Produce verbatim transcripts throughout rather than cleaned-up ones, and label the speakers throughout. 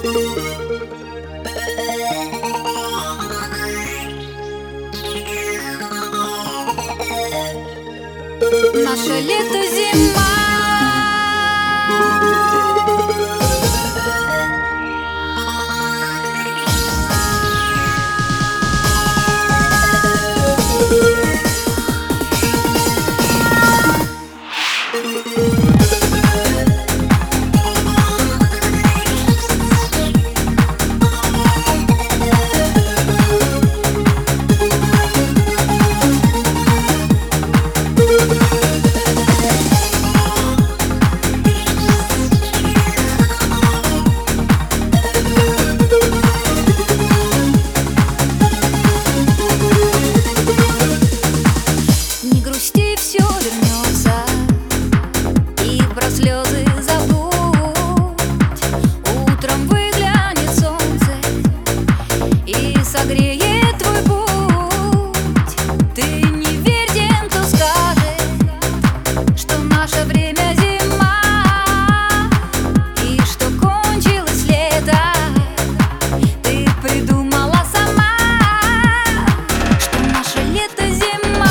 Speaker 1: Наше лето, зима. Не грусти, все вернется, и про слезы забудь. Утром выглянет солнце и согреет твой путь. Ты не верь тем, кто скажет, что наше время зима, и что кончилось лето. Ты придумала сама, что наше лето зима.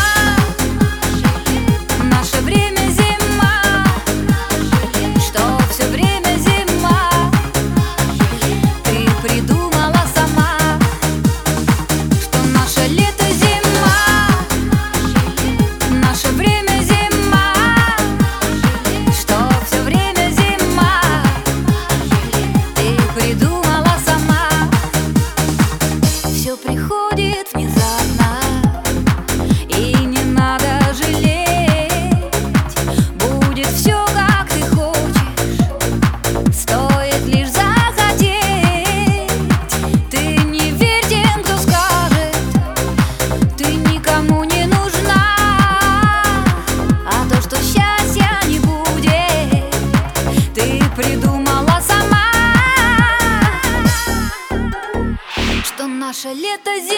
Speaker 1: Наше время зима, что все время зима. Ты придумала сама, что наше лето зима. Наше время зима, что все время зима. Ты придумала сама. Все приходит внезапно, и не надо жалеть. Будет все, как ты хочешь, стоит лишь захотеть. Ты не верь тем, кто скажет, ты никому не нужна. А то, что счастья не будет, ты придумала сама. Что наше лето зима.